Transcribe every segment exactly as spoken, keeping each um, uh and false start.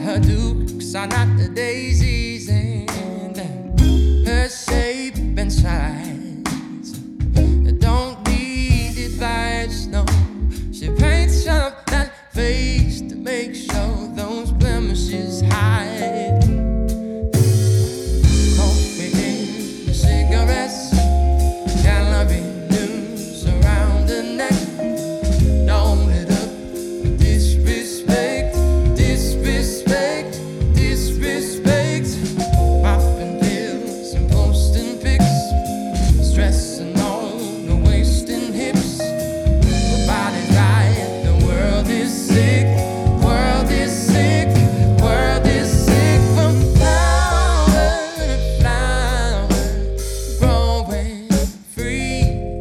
her dukes are not the daisies, and her shape and size don't need advice, no. She paints up that face to make sure those blemishes hide. Coffee and cigarettes, calorie news around the neck. Don't let up disrespect, disrespect, disrespect. Popping pills and posting pics, stressing on the waist and hips. The body's right, the world is sick, world is sick, world is sick. From flower to flower, growing free.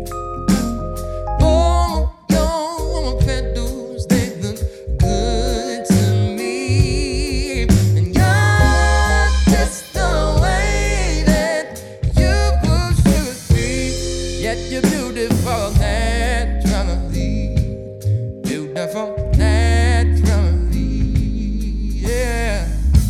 Oh, your petals, they look good to me. And you're just the way that you should be. Yet you're beautiful naturally, beautiful naturally, yeah.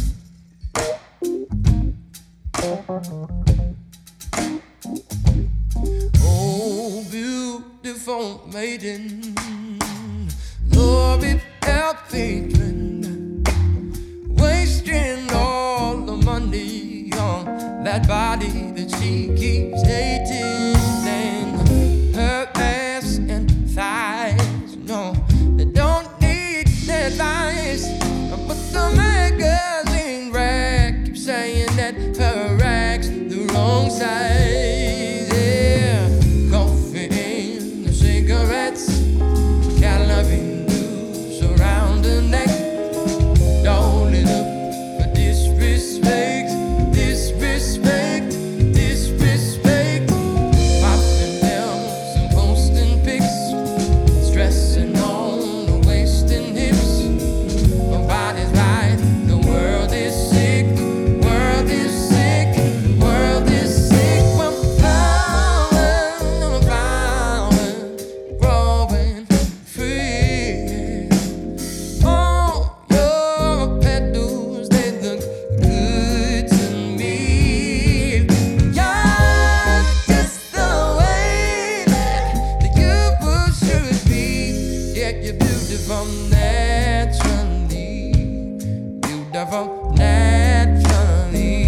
Oh, beautiful maiden, glory healthy trend, wasting all the money on that body that she keeps hating. And her ass and thighs, no, they don't need advice. But the magazine rack keeps saying that her rack's the wrong size, yeah. Coffee and cigarettes, calorie news around the neck. Don't let up for disrespect, disrespect, disrespect. Popping pills and posting pics, stressing on the waist and hips. My body's right, the world is sick, world is sick, world is sick. From flower to flower, growing free. Oh, your petals, they look good to me. You're just the way that you should be. Yeah, you're beautiful naturally, beautiful naturally.